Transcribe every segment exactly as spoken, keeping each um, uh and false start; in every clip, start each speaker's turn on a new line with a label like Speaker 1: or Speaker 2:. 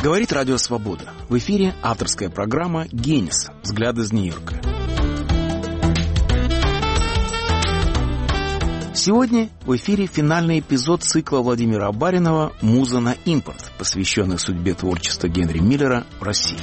Speaker 1: Говорит Радио Свобода. В эфире авторская программа «Генис. Взгляд из Нью-Йорка». Сегодня в эфире финальный эпизод цикла Владимира Абаринова «Муза на импорт», посвященный судьбе творчества Генри Миллера в России.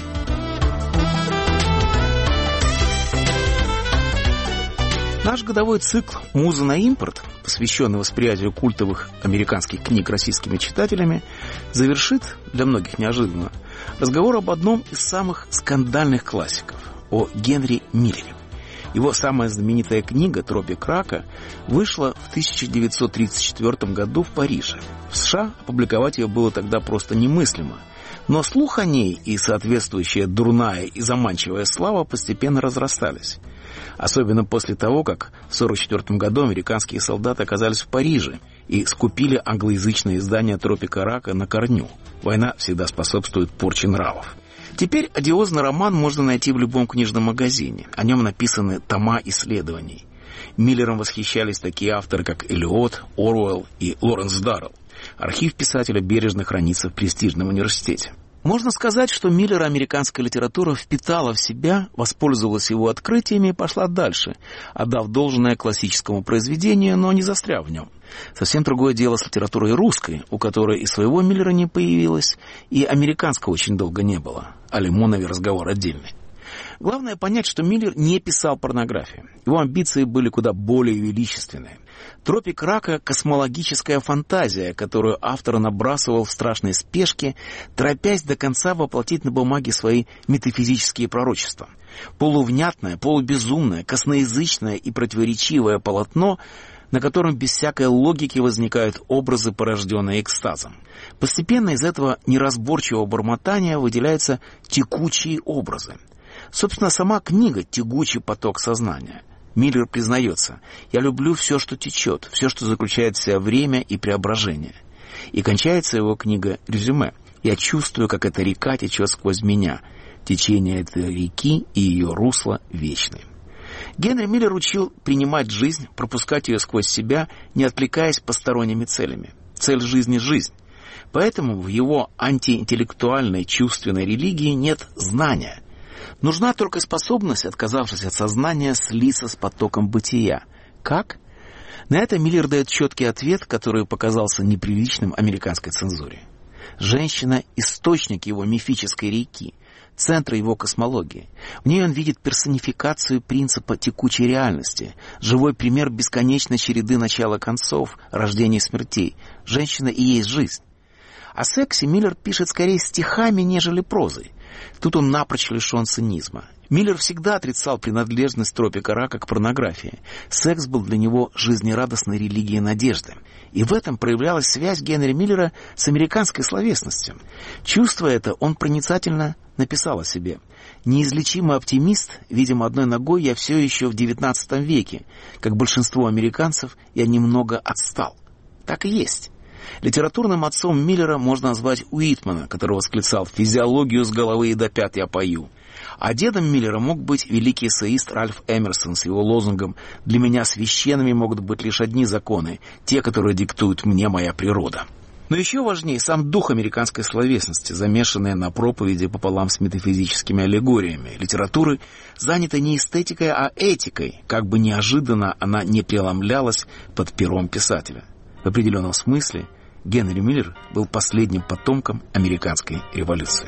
Speaker 1: Наш годовой цикл «Муза на импорт», посвященный восприятию культовых американских книг российскими читателями, завершит, для многих неожиданно, разговор об одном из самых скандальных классиков – о Генри Миллере. Его самая знаменитая книга «Тропик рака» вышла в тысяча девятьсот тридцать четвёртом году в Париже. В США опубликовать ее было тогда просто немыслимо. Но слух о ней и соответствующая дурная и заманчивая слава постепенно разрастались. Особенно после того, как в сорок четвёртом году американские солдаты оказались в Париже и скупили англоязычное издание «Тропика рака» на корню. Война всегда способствует порче нравов. Теперь одиозный роман можно найти в любом книжном магазине. О нем написаны тома исследований. Миллером восхищались такие авторы, как Элиот, Оруэлл и Лоренс Даррелл. Архив писателя бережно хранится в престижном университете. Можно сказать, что Миллера американская литература впитала в себя, воспользовалась его открытиями и пошла дальше, отдав должное классическому произведению, но не застряв в нем. Совсем другое дело с литературой русской, у которой и своего Миллера не появилось, и американского очень долго не было. О Лимонове разговор отдельный. Главное понять, что Миллер не писал порнографию. Его амбиции были куда более величественные. «Тропик рака» — космологическая фантазия, которую автор набрасывал в страшной спешке, торопясь до конца воплотить на бумаге свои метафизические пророчества. Полувнятное, полубезумное, косноязычное и противоречивое полотно, на котором без всякой логики возникают образы, порожденные экстазом. Постепенно из этого неразборчивого бормотания выделяются текучие образы. Собственно, сама книга — тягучий поток сознания. Миллер признается: «Я люблю все, что течет, все, что заключает в себе время и преображение». И кончается его книга резюме: «Я чувствую, как эта река течет сквозь меня. Течение этой реки и ее русло вечны». Генри Миллер учил принимать жизнь, пропускать ее сквозь себя, не отвлекаясь посторонними целями. Цель жизни — жизнь. Поэтому в его антиинтеллектуальной чувственной религии нет знания. Нужна только способность, отказавшись от сознания, слиться с потоком бытия. Как? На это Миллер дает четкий ответ, который показался неприличным американской цензуре. Женщина — источник его мифической реки, центр его космологии. В ней он видит персонификацию принципа текучей реальности, живой пример бесконечной череды начала-концов, рождения и смертей. Женщина и есть жизнь. О сексе Миллер пишет скорее стихами, нежели прозой. Тут он напрочь лишен цинизма. Миллер всегда отрицал принадлежность «Тропика рака» к порнографии. Секс был для него жизнерадостной религией надежды. И в этом проявлялась связь Генри Миллера с американской словесностью. Чувствуя это, он проницательно написал о себе: «Неизлечимый оптимист, видимо, одной ногой я все еще в девятнадцатом веке. Как большинство американцев, я немного отстал». Так и есть. Литературным отцом Миллера можно назвать Уитмана, который восклицал: «Физиологию с головы и до пят я пою». А дедом Миллера мог быть великий эссеист Ральф Эмерсон с его лозунгом: «Для меня священными могут быть лишь одни законы, те, которые диктует мне моя природа». Но еще важнее сам дух американской словесности, замешанный на проповеди пополам с метафизическими аллегориями. Литературы занята не эстетикой, а этикой, как бы неожиданно она не преломлялась под пером писателя. В определенном смысле Генри Миллер был последним потомком американской революции.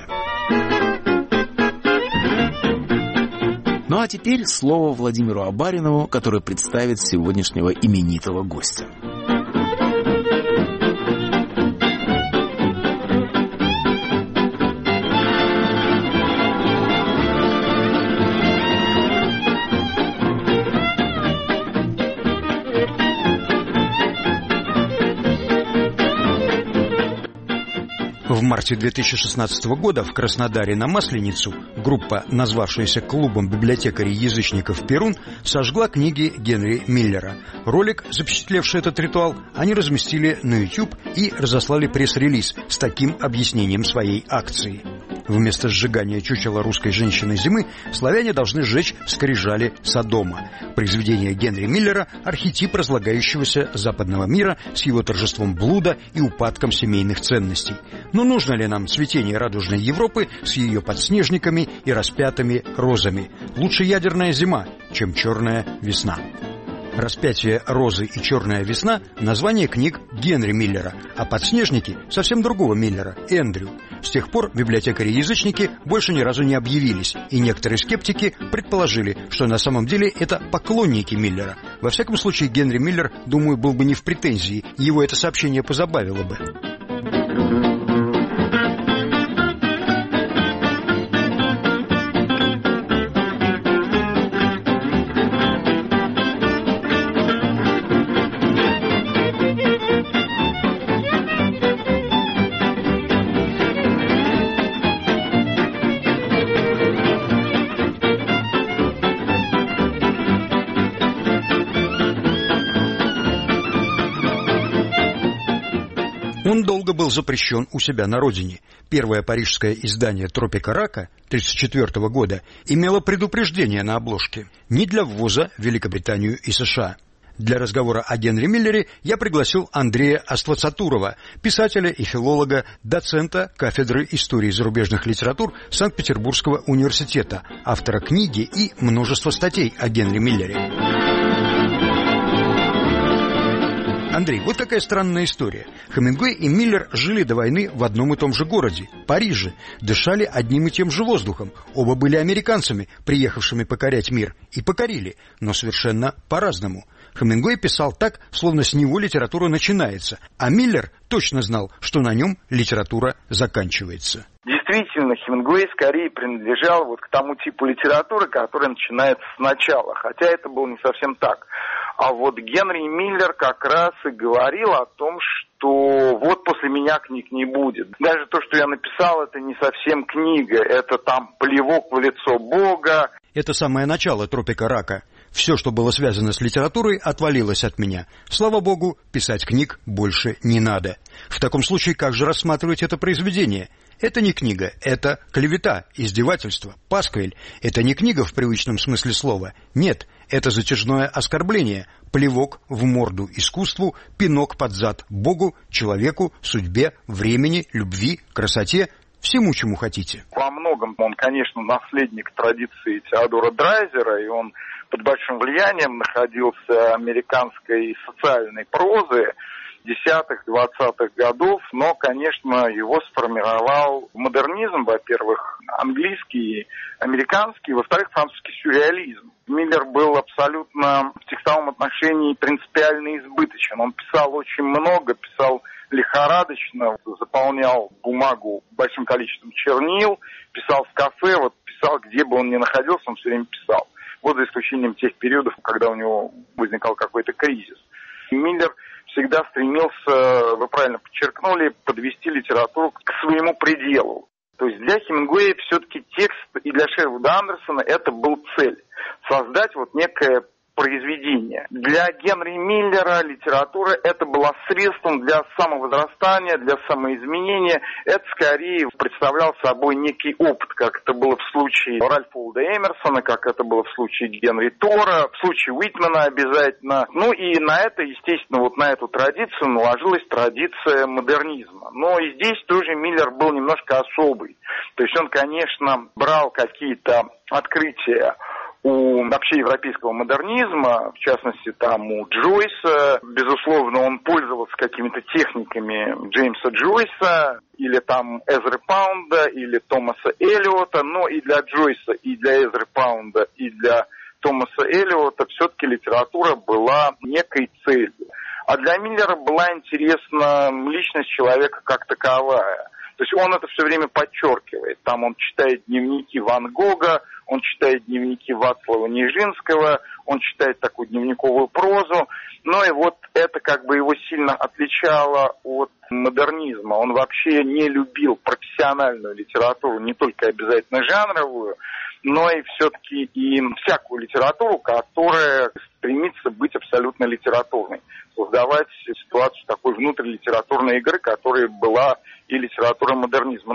Speaker 1: Ну а теперь слово Владимиру Абаринову, который представит сегодняшнего именитого гостя.
Speaker 2: В марте две тысячи шестнадцатого года в Краснодаре на Масленицу группа, назвавшаяся клубом библиотекарей-язычников «Перун», сожгла книги Генри Миллера. Ролик, запечатлевший этот ритуал, они разместили на YouTube и разослали пресс-релиз с таким объяснением своей акции. Вместо сжигания чучела русской женщины зимы славяне должны сжечь скрижали Содома. Произведение Генри Миллера – архетип разлагающегося западного мира с его торжеством блуда и упадком семейных ценностей. Но нужно ли нам цветение радужной Европы с ее подснежниками и распятыми розами? Лучше ядерная зима, чем черная весна. «Распятие розы» и «Черная весна» – название книг Генри Миллера, а «Подснежники» – совсем другого Миллера, Эндрю. С тех пор библиотекари-язычники больше ни разу не объявились, и некоторые скептики предположили, что на самом деле это поклонники Миллера. Во всяком случае, Генри Миллер, думаю, был бы не в претензии, его это сообщение позабавило бы. Он долго был запрещен у себя на родине. Первое парижское издание «Тропика рака» тысяча девятьсот тридцать четвёртого года имело предупреждение на обложке не для ввоза в Великобританию и США. Для разговора о Генри Миллере я пригласил Андрея Аствацатурова, писателя и филолога, доцента кафедры истории зарубежных литератур Санкт-Петербургского университета, автора книги и множества статей о Генри Миллере. Андрей, вот какая странная история. Хемингуэй и Миллер жили до войны в одном и том же городе, Париже, дышали одним и тем же воздухом. Оба были американцами, приехавшими покорять мир, и покорили, но совершенно по-разному. Хемингуэй писал так, словно с него литература начинается, а Миллер точно знал, что на нем литература заканчивается.
Speaker 3: Действительно, Хемингуэй скорее принадлежал вот к тому типу литературы, которая начинается сначала, хотя это было не совсем так. А вот Генри Миллер как раз и говорил о том, что вот после меня книг не будет. Даже то, что я написал, это не совсем книга, это там плевок в лицо Бога.
Speaker 2: Это самое начало «Тропика рака». Все, что было связано с литературой, отвалилось от меня. Слава богу, писать книг больше не надо. В таком случае, как же рассматривать это произведение? Это не книга, это клевета, издевательство, пасквиль. Это не книга в привычном смысле слова. Нет, это затяжное оскорбление, плевок в морду искусству, пинок под зад Богу, человеку, судьбе, времени, любви, красоте, всему, чему хотите.
Speaker 3: Во многом он, конечно, наследник традиции Теодора Драйзера, и он под большим влиянием находился американской социальной прозы десятых, двадцатых годов, но, конечно, его сформировал модернизм, во-первых, английский, американский, во-вторых, французский сюрреализм. Миллер был абсолютно в текстовом отношении принципиально избыточен. Он писал очень много, писал лихорадочно, заполнял бумагу большим количеством чернил, писал в кафе, вот писал, где бы он ни находился, он все время писал. Вот за исключением тех периодов, когда у него возникал какой-то кризис. Миллер всегда стремился, вы правильно подчеркнули, подвести литературу к своему пределу. То есть для Хемингуэя все-таки текст и для Шервуда Андерсона это был цель. Создать вот некое произведение. Для Генри Миллера литература это была средством для самовозрастания, для самоизменения. Это скорее представлял собой некий опыт, как это было в случае Ральфа Уолда Эмерсона, как это было в случае Генри Тора, в случае Уитмена обязательно. Ну и на это, естественно, вот на эту традицию наложилась традиция модернизма. Но и здесь тоже Миллер был немножко особый. То есть он, конечно, брал какие-то открытия у общеевропейского модернизма, в частности, там у Джойса, безусловно, он пользовался какими-то техниками Джеймса Джойса, или там Эзры Паунда, или Томаса Эллиота, но и для Джойса, и для Эзры Паунда, и для Томаса Эллиота все-таки литература была некой целью. А для Миллера была интересна личность человека как таковая. То есть он это все время подчеркивает. Там он читает дневники Ван Гога, он читает дневники Вацлава Нижинского, он читает такую дневниковую прозу. Ну и вот это как бы его сильно отличало от модернизма. Он вообще не любил профессиональную литературу, не только обязательно жанровую, но и все-таки и всякую литературу, которая стремится быть абсолютно литературной. Создавать ситуацию такой внутрилитературной игры, которая была и литература модернизма. Ну и,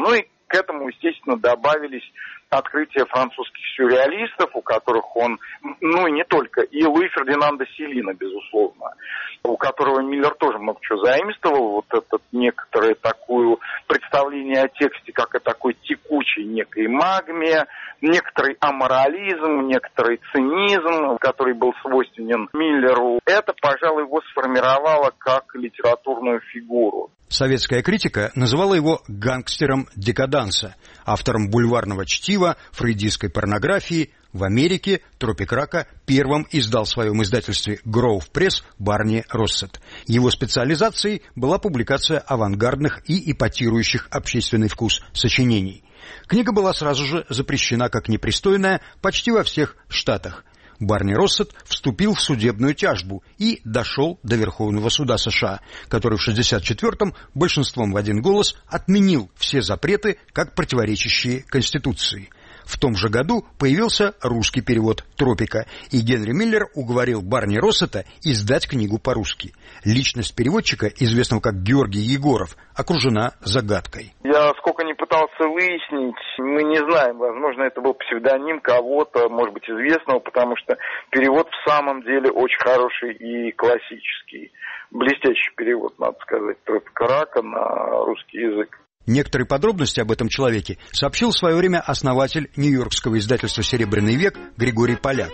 Speaker 3: К этому, естественно, добавились открытия французских сюрреалистов, у которых он, ну и не только, и Луи Фердинанда Селлина, безусловно, у которого Миллер тоже много чего заимствовал, вот это некоторое такое представление о тексте, как о такой текучей некой магме, некоторый аморализм, некоторый цинизм, который был свойственен Миллеру. Это, пожалуй, его сформировало как литературную фигуру.
Speaker 2: Советская критика называла его гангстером декаданса, автором бульварного чтива, фрейдистской порнографии. В Америке «Тропик рака» первым издал в своем издательстве «Гроув Пресс» Барни Россет. Его специализацией была публикация авангардных и эпатирующих общественный вкус сочинений. Книга была сразу же запрещена как непристойная почти во всех штатах. Барни Россет вступил в судебную тяжбу и дошел до Верховного суда США, который в шестьдесят четвёртом большинством в один голос отменил все запреты как противоречащие Конституции. В том же году появился русский перевод «Тропика», и Генри Миллер уговорил Барни Россета издать книгу по-русски. Личность переводчика, известного как Георгий Егоров, окружена загадкой.
Speaker 3: Я сколько не пытался выяснить, мы не знаем. Возможно, это был псевдоним кого-то, может быть, известного, потому что перевод в самом деле очень хороший и классический. Блестящий перевод, надо сказать, «Тропика рака» на русский язык.
Speaker 2: Некоторые подробности об этом человеке сообщил в свое время основатель нью-йоркского издательства «Серебряный век» Григорий Поляк.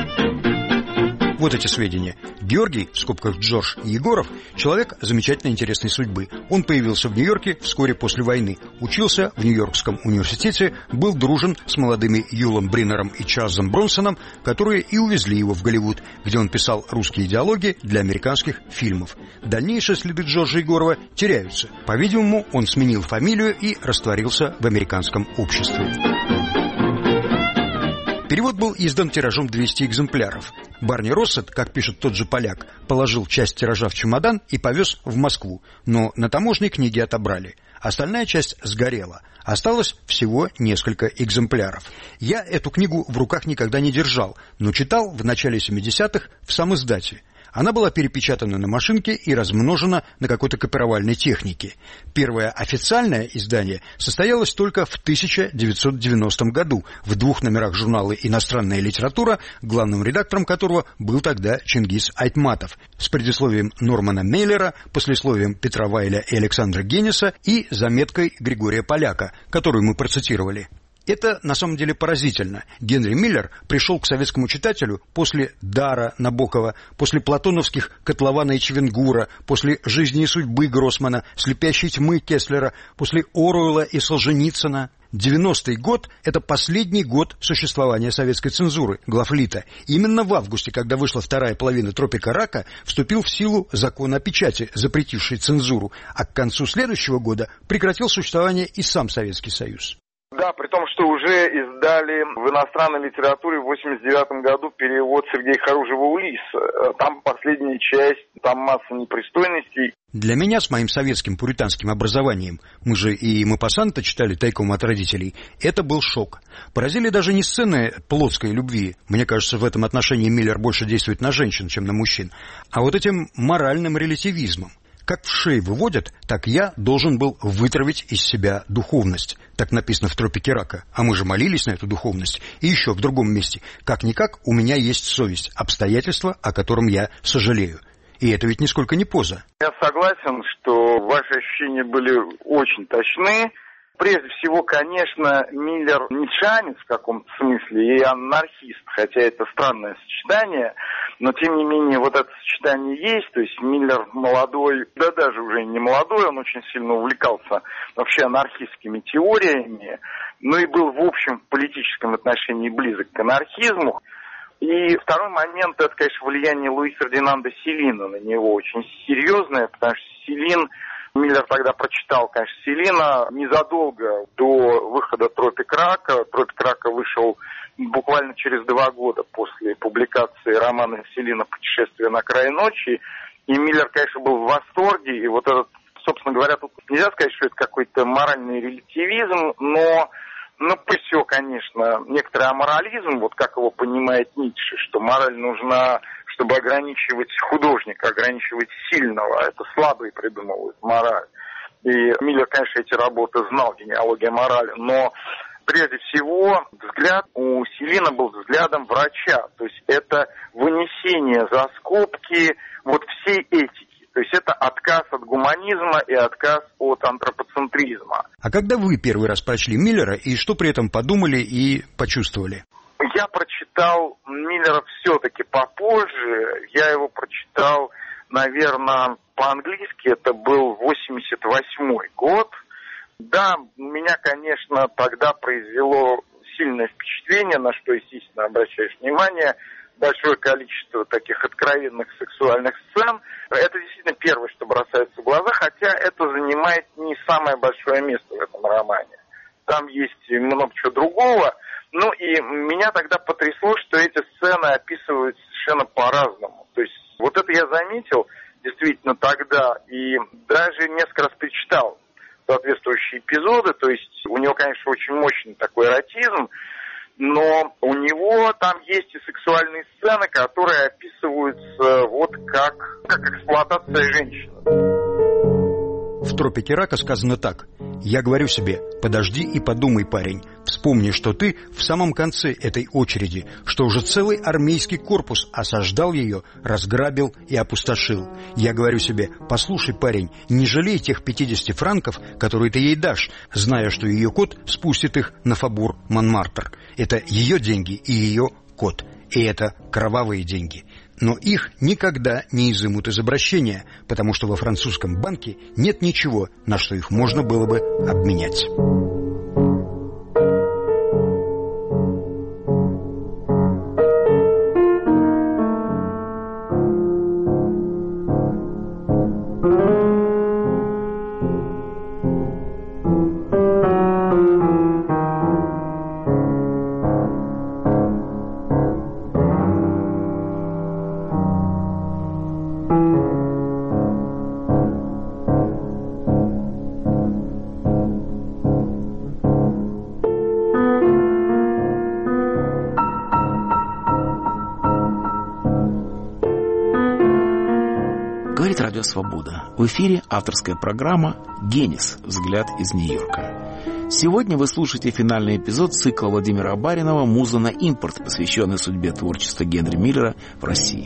Speaker 2: Вот эти сведения. Георгий, в скобках Джордж Егоров, человек замечательно интересной судьбы. Он появился в Нью-Йорке вскоре после войны, учился в Нью-Йоркском университете, был дружен с молодыми Юлом Бриннером и Чарльзом Бронсоном, которые и увезли его в Голливуд, где он писал русские диалоги для американских фильмов. Дальнейшие следы Джорджа Егорова теряются. По-видимому, он сменил фамилию и растворился в американском обществе. Перевод был издан тиражом двести экземпляров. Барни Россет, как пишет тот же Поляк, положил часть тиража в чемодан и повез в Москву, но на таможне книги отобрали. Остальная часть сгорела. Осталось всего несколько экземпляров. Я эту книгу в руках никогда не держал, но читал в начале семидесятых в самиздате. Она была перепечатана на машинке и размножена на какой-то копировальной технике. Первое официальное издание состоялось только в тысяча девятьсот девяностом году в двух номерах журнала «Иностранная литература», главным редактором которого был тогда Чингис Айтматов, с предисловием Нормана Мейлера, послесловием Петра Вайля и Александра Генниса и заметкой Григория Поляка, которую мы процитировали. Это на самом деле поразительно. Генри Миллер пришел к советскому читателю после Дара Набокова, после платоновских Котлована и Чвенгура, после «Жизни и судьбы» Гроссмана, «Слепящей тьмы» Кеслера, после Оруэлла и Солженицына. девяностый год – это последний год существования советской цензуры, главлита. Именно в августе, когда вышла вторая половина «Тропика рака», вступил в силу закон о печати, запретивший цензуру, а к концу следующего года прекратил существование и сам Советский Союз.
Speaker 3: Да, при том, что уже издали в иностранной литературе в восемьдесят девятом году перевод Сергея Харужева «Улисса». Там последняя часть, там масса непристойностей.
Speaker 2: Для меня с моим советским пуританским образованием, мы же и Мопассанта читали тайком от родителей, это был шок. Поразили даже не сцены плотской любви, мне кажется, в этом отношении Миллер больше действует на женщин, чем на мужчин, а вот этим моральным релятивизмом. Как в шей выводят, так я должен был вытравить из себя духовность. Так написано в «Тропике рака». А мы же молились на эту духовность. И еще в другом месте. Как-никак у меня есть совесть, обстоятельства, о котором я сожалею. И это ведь нисколько не поза.
Speaker 3: Я согласен, что ваши ощущения были очень точны. Прежде всего, конечно, Миллер ницшеанец в каком-то смысле и анархист, хотя это странное сочетание, но тем не менее вот это сочетание есть, то есть Миллер молодой, да даже уже не молодой, он очень сильно увлекался вообще анархистскими теориями, но и был в общем в политическом отношении близок к анархизму. И второй момент, это, конечно, влияние Луи Фердинанда Селлина на него очень серьезное, потому что Селлин, Миллер тогда прочитал, конечно, Селлина незадолго до выхода «Тропик рака». «Тропик рака» вышел буквально через два года после публикации романа Селлина «Путешествие на край ночи». И Миллер, конечно, был в восторге. И вот этот, собственно говоря, тут нельзя сказать, что это какой-то моральный релятивизм, но, ну, пусть все, конечно, некоторый аморализм, вот как его понимает Ницше, что мораль нужна, чтобы ограничивать художника, ограничивать сильного. Это слабые придумывают мораль. И Миллер, конечно, эти работы знал, «Генеалогия морали», но прежде всего взгляд у Селина был взглядом врача. То есть это вынесение за скобки вот всей этики. То есть это отказ от гуманизма и отказ от антропоцентризма.
Speaker 2: А когда вы первый раз прочли Миллера и что при этом подумали и почувствовали?
Speaker 3: Я прочитал Миллера все-таки попозже. Я его прочитал, наверное, по-английски. Это был восемьдесят восьмой год. Да, меня, конечно, тогда произвело сильное впечатление, на что, естественно, обращаешь внимание. Большое количество таких откровенных сексуальных сцен. Это действительно первое, что бросается в глаза, хотя это занимает не самое большое место в этом романе. Там есть много чего другого. Ну и меня тогда потрясло, что эти сцены описывают совершенно по-разному. То есть вот это я заметил действительно тогда и даже несколько раз перечитал соответствующие эпизоды. То есть у него, конечно, очень мощный такой эротизм, но у него там есть и сексуальные сцены, которые описываются вот как, как эксплуатация женщины.
Speaker 2: В «Тропике рака» сказано так: «Я говорю себе, подожди и подумай, парень. Вспомни, что ты в самом конце этой очереди, что уже целый армейский корпус осаждал ее, разграбил и опустошил. Я говорю себе, послушай, парень, не жалей тех пятидесяти франков, которые ты ей дашь, зная, что ее кот спустит их на Фабур Монмартр. Это ее деньги и ее кот. И это кровавые деньги. Но их никогда не изымут из обращения, потому что во французском банке нет ничего, на что их можно было бы обменять».
Speaker 1: Говорит Радио Свобода. В эфире авторская программа «Генис. Взгляд из Нью-Йорка». Сегодня вы слушаете финальный эпизод цикла Владимира Баринова «Муза на импорт», посвященный судьбе творчества Генри Миллера в России.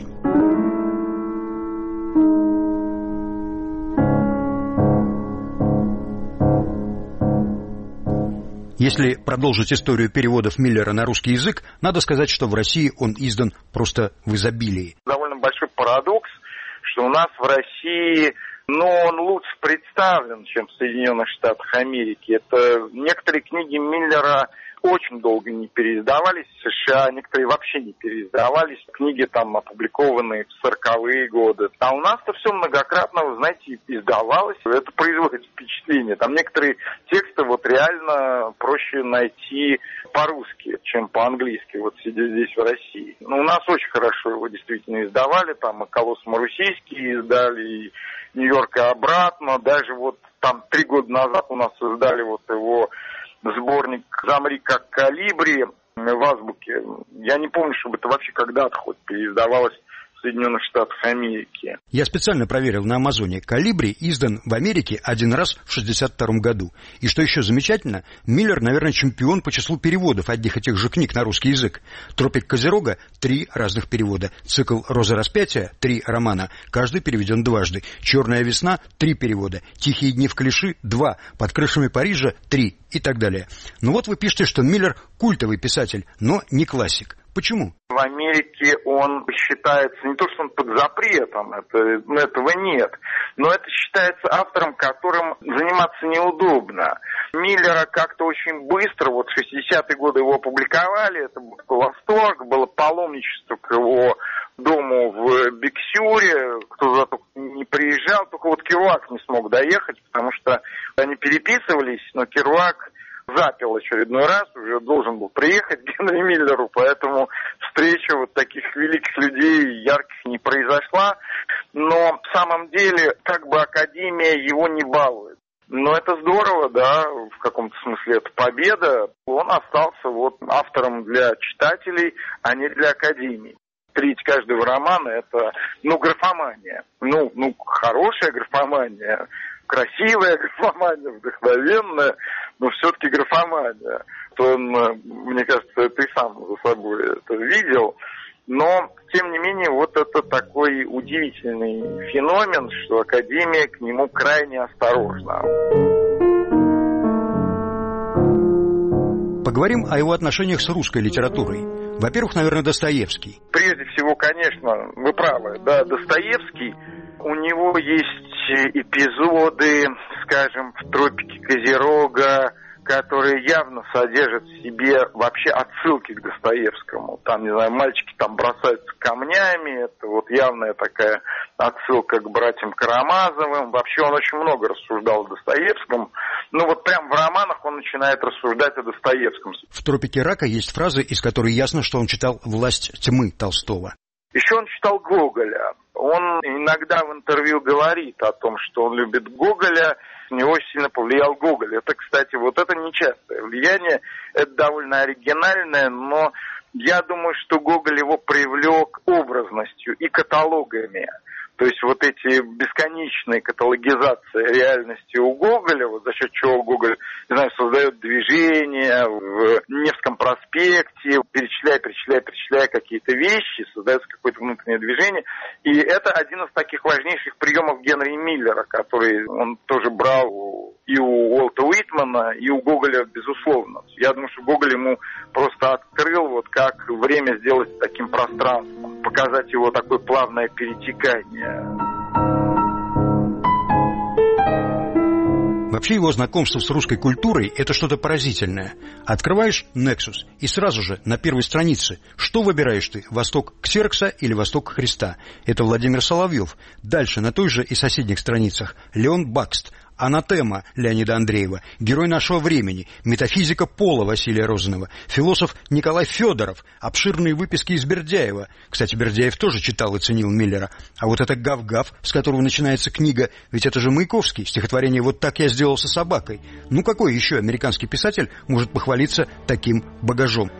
Speaker 2: Если продолжить историю переводов Миллера на русский язык, надо сказать, что в России он издан просто в изобилии.
Speaker 3: Довольно большой парадокс, что у нас в России, ну, он лучше представлен, чем в Соединенных Штатах Америки. Это некоторые книги Миллера очень долго не переиздавались в США, некоторые вообще не переиздавались. Книги там опубликованные в сороковые годы. А у нас-то все многократно, вы знаете, издавалось. Это производит впечатление. Там некоторые тексты вот реально проще найти по-русски, чем по-английски, вот сидя здесь в России. Но у нас очень хорошо его действительно издавали. Там и «Колосс Марусейский» издали, и «Нью-Йорк» и обратно. Даже вот там три года назад у нас издали вот его сборник «Замри как колибри» в азбуке. Я не помню, чтобы это вообще когда-то хоть переиздавалось в Соединенных Штатах Америки.
Speaker 2: Я специально проверил на Амазоне. «Колибри» издан в Америке один раз в шестьдесят втором году. И что еще замечательно, Миллер, наверное, чемпион по числу переводов одних и тех же книг на русский язык. «Тропик Козерога» — три разных перевода. Цикл «Роза распятия» — три романа. Каждый переведен дважды. «Черная весна» — три перевода. «Тихие дни в Клиши» — два. «Под крышами Парижа» — три. И так далее. Ну вот вы пишете, что Миллер культовый писатель, но не классик. Почему?
Speaker 3: В Америке он считается не то, что он под запретом, это, этого нет, но это считается автором, которым заниматься неудобно. Миллера как-то очень быстро, вот в шестидесятые годы его опубликовали, это был восторг, было паломничество к его дому в Биксюре, кто туда только не приезжал, только вот Керуак не смог доехать, потому что они переписывались, но Керуак запил очередной раз, уже должен был приехать Генри Миллеру, поэтому встреча вот таких великих людей ярких не произошла, но в самом деле как бы Академия его не балует. Но это здорово, да, в каком-то смысле это победа. Он остался вот автором для читателей, а не для Академии. Треть каждого романа — это, ну, графомания. Ну, ну, хорошая графомания. красивая графомания, вдохновенная, но все-таки графомания. Он, мне кажется, ты сам за собой это видел. Но, тем не менее, вот это такой удивительный феномен, что Академия к нему крайне осторожна.
Speaker 2: Поговорим о его отношениях с русской литературой. Во-первых, наверное, Достоевский.
Speaker 3: Прежде всего, конечно, вы правы, да, Достоевский, у него есть эпизоды, скажем, в «Тропике Козерога», которые явно содержат в себе вообще отсылки к Достоевскому. Там, не знаю, мальчики там бросаются камнями, это вот явная такая отсылка к братьям Карамазовым. Вообще он очень много рассуждал о Достоевском. Ну вот прям в романах он начинает рассуждать о Достоевском.
Speaker 2: В «Тропике рака» есть фраза, из которой ясно, что он читал «Власть тьмы» Толстого.
Speaker 3: Еще он читал Гоголя. Он иногда в интервью говорит о том, что он любит Гоголя, на него сильно повлиял Гоголь. Это, кстати, вот это нечастое влияние, это довольно оригинальное, но я думаю, что Гоголь его привлек образностью и каталогами. То есть вот эти бесконечные каталогизации реальности у Гоголя, вот за счет чего Гоголь, не знаю, создает движение в Невском проспекте, перечисляя, перечисляя, перечисляя какие-то вещи, создается какое-то внутреннее движение. И это один из таких важнейших приемов Генри Миллера, который он тоже брал и у Уолта Уитмана, и у Гоголя, безусловно. Я думаю, что Гоголь ему просто открыл, вот как время сделать таким пространством, показать его такое плавное перетекание.
Speaker 2: Вообще его знакомство с русской культурой – это что-то поразительное. Открываешь «Нексус» и сразу же на первой странице что выбираешь ты – «Восток Ксеркса» или «Восток Христа». Это Владимир Соловьев. Дальше на той же и соседних страницах Леон Бакст, «Анатема» Леонида Андреева, герой нашего времени, метафизика Пола Василия Розанова, философ Николай Федоров, обширные выписки из Бердяева. Кстати, Бердяев тоже читал и ценил Миллера. А вот это «Гав-гав», с которого начинается книга, ведь это же Маяковский, стихотворение «Вот так я сделался собакой». Ну какой еще американский писатель может похвалиться таким багажом?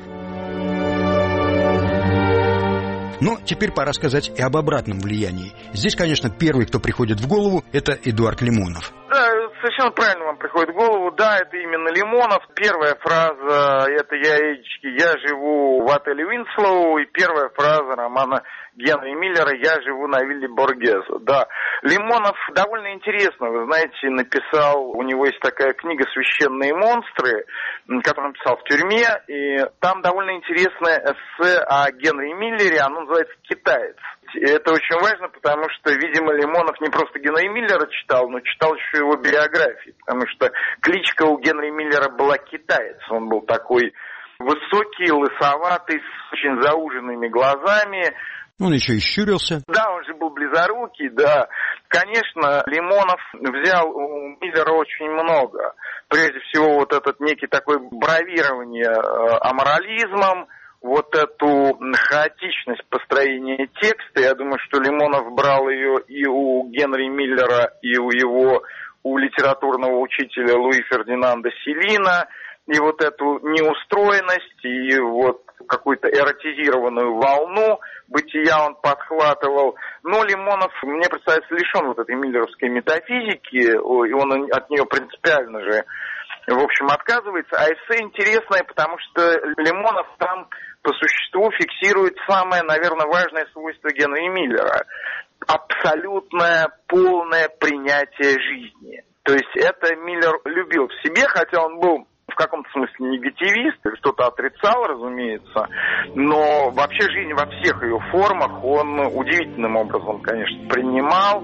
Speaker 2: Но теперь пора сказать и об обратном влиянии. Здесь, конечно, первый, кто приходит в голову, это Эдуард Лимонов.
Speaker 3: Да, совершенно правильно вам приходит в голову. Да, это именно Лимонов. Первая фраза – это «Я, Эдички, я живу в отеле Уинслоу». И первая фраза романа Генри Миллера «Я живу на вилле Боргеса». Да, Лимонов довольно интересно, вы знаете, написал, у него есть такая книга «Священные монстры», которую он писал в тюрьме, и там довольно интересное эссе о Генри Миллере, оно называется «Китаец». И это очень важно, потому что, видимо, Лимонов не просто Генри Миллера читал, но читал еще его биографии, потому что кличка у Генри Миллера была «Китаец». Он был такой высокий, лысоватый, с очень зауженными глазами.
Speaker 2: Он еще и щурился.
Speaker 3: Да, он же был близорукий, да. Конечно, Лимонов взял у Миллера очень много. Прежде всего, вот этот некий такой бравирование аморализмом, вот эту хаотичность построения текста. Я думаю, что Лимонов брал ее и у Генри Миллера, и у его, у литературного учителя Луи Фердинанда Селина. И вот эту неустроенность, и вот какую-то эротизированную волну бытия он подхватывал. Но Лимонов, мне представляется, лишен вот этой миллеровской метафизики, и он от нее принципиально же, в общем, отказывается. А эссе интересное, потому что Лимонов там по существу фиксирует самое, наверное, важное свойство Генри Миллера – абсолютное, полное принятие жизни. То есть это Миллер любил в себе, хотя он был в каком-то смысле негативист, что-то отрицал, разумеется, но вообще жизнь во всех ее формах он удивительным образом, конечно, принимал,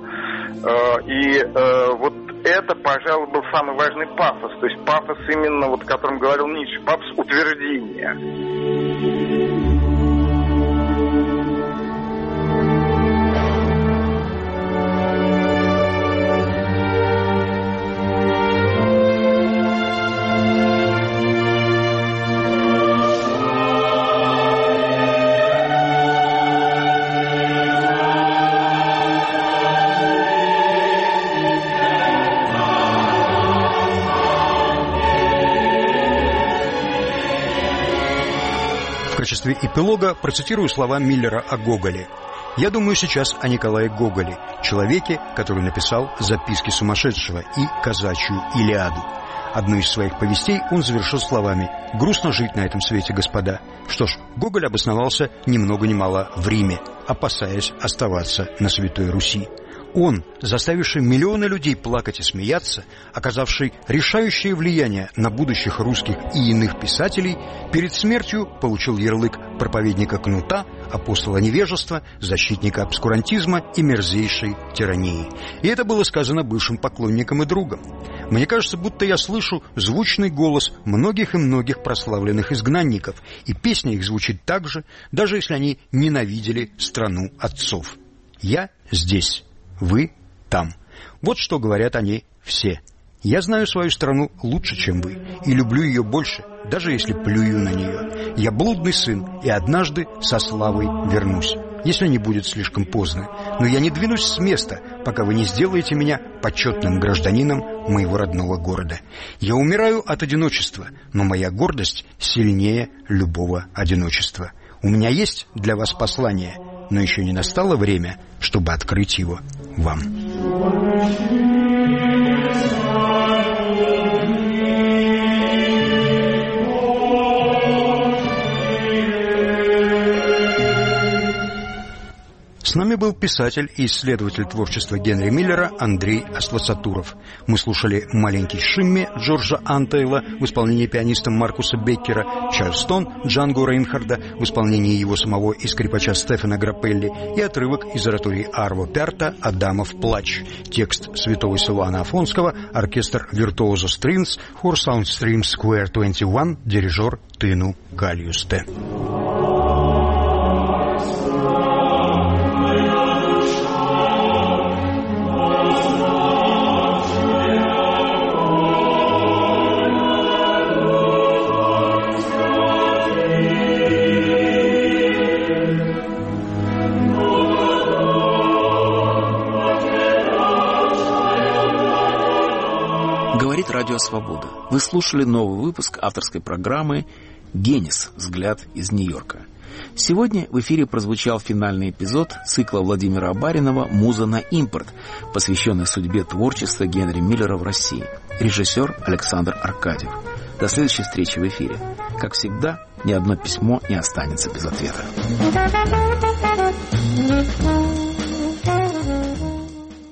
Speaker 3: и вот это, пожалуй, был самый важный пафос, то есть пафос именно, вот, о котором говорил Ницше, пафос утверждения.
Speaker 2: В качестве эпилога процитирую слова Миллера о Гоголе. Я думаю сейчас о Николае Гоголе, человеке, который написал «Записки сумасшедшего» и «Казачью Илиаду». Одну из своих повестей он завершил словами: «Грустно жить на этом свете, господа». Что ж, Гоголь обосновался ни много ни мало в Риме, опасаясь оставаться на Святой Руси. Он, заставивший миллионы людей плакать и смеяться, оказавший решающее влияние на будущих русских и иных писателей, перед смертью получил ярлык проповедника кнута, апостола невежества, защитника обскурантизма и мерзейшей тирании. И это было сказано бывшим поклонникам и другом. Мне кажется, будто я слышу звучный голос многих и многих прославленных изгнанников, и песня их звучит так же, даже если они ненавидели страну отцов. Я здесь. Вы там. Вот что говорят они все. Я знаю свою страну лучше, чем вы, и люблю ее больше, даже если плюю на нее. Я блудный сын, и однажды со славой вернусь, если не будет слишком поздно. Но я не двинусь с места, пока вы не сделаете меня почетным гражданином моего родного города. Я умираю от одиночества, но моя гордость сильнее любого одиночества. У меня есть для вас послание, но еще не настало время, чтобы открыть его вам. С нами был писатель и исследователь творчества Генри Миллера Андрей Асласатуров. Мы слушали «Маленький Шимми» Джорджа Антейла в исполнении пианиста Маркуса Беккера, «Чарльстон» Джанго Рейнхарда в исполнении его самого и скрипача Стефана Граппелли и отрывок из оратории Арво Пярта «Адамов плач». Текст святого Силуана Афонского, оркестр «Виртуозо Стринс», хор Soundstream Square двадцать один, дирижер Тыну Кальюсте.
Speaker 1: Радио Свобода. Вы слушали новый выпуск авторской программы «Генис. Взгляд из Нью-Йорка». Сегодня в эфире прозвучал финальный эпизод цикла Владимира Абаринова «Муза на импорт», посвященный судьбе творчества Генри Миллера в России. Режиссер Александр Аркадьев. До следующей встречи в эфире. Как всегда, ни одно письмо не останется без ответа.